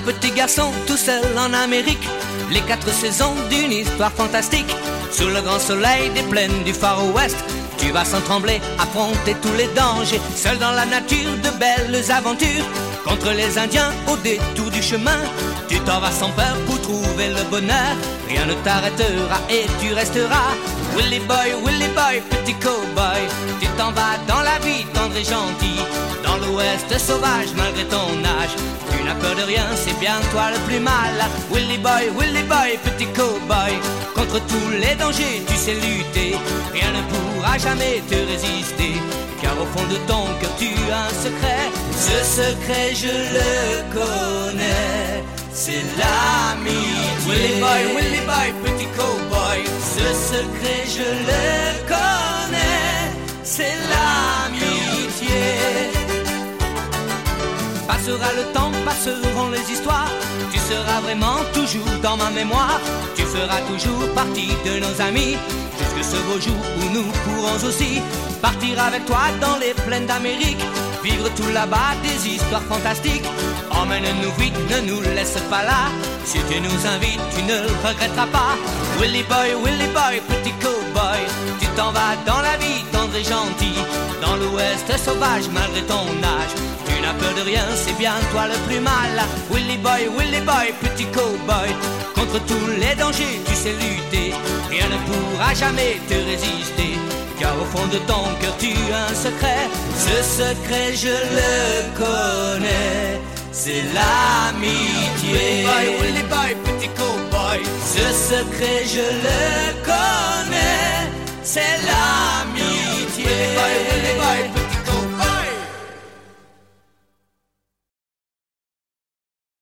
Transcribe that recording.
petit garçon tout seul en Amérique, les 4 saisons d'une histoire fantastique. Sous le grand soleil des plaines du Far West, tu vas sans trembler affronter tous les dangers. Seul dans la nature, de belles aventures contre les Indiens au détour du chemin. Tu t'en vas sans peur pour trouver le bonheur. Rien ne t'arrêtera et tu resteras Willy Boy, petit cowboy. Tu t'en vas dans la vie tendre et gentil, dans l'ouest sauvage malgré ton âge. Tu n'as peur de rien, c'est bien toi le plus mal. Willy Boy, petit cowboy. Contre tous les dangers tu sais lutter, rien ne pourra jamais te résister. Car au fond de ton cœur tu as un secret. Ce secret je le connais, c'est l'amitié. Willy Boy, petit cowboy. Ce secret je le connais, c'est l'amitié. Passera le temps, passeront les histoires, tu seras vraiment toujours dans ma mémoire. Tu feras toujours partie de nos amis, jusque ce beau jour où nous pourrons aussi partir avec toi dans les plaines d'Amérique, vivre tout là-bas des histoires fantastiques. Emmène-nous vite, ne nous laisse pas là, si tu nous invites, tu ne le regretteras pas. Willy Boy, petit cowboy. Tu t'en vas dans la vie tendre et gentil, dans l'ouest sauvage malgré ton âge. Tu n'as peur de rien, c'est bien toi le plus mal. Willy Boy, petit cowboy. Contre tous les dangers tu sais lutter, rien ne pourra jamais te résister. Car au fond de ton cœur tu as un secret. Ce secret je le connais, c'est l'amitié. Willy Boy, petit cowboy. Ce secret je le connais, c'est l'amitié.